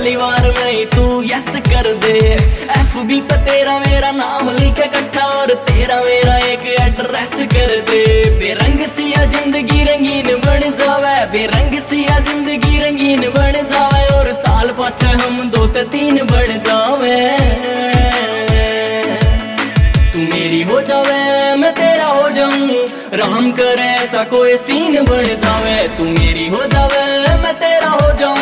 पहली बार में ही तू यस कर दे। FB पे तेरा मेरा नाम लिख इकट्ठा और तेरा मेरा एक एड्रेस कर दे। बेरंग सिया जिंदगी रंगीन बन जावे, बेरंग सिया जिंदगी रंगीन बन जावे और साल पाछे हम 2-3 बढ़ जावे। तू मेरी हो जावे मैं तेरा हो जाऊं, राम करे ऐसा कोई सीन बन जावे। तू मेरी हो जावे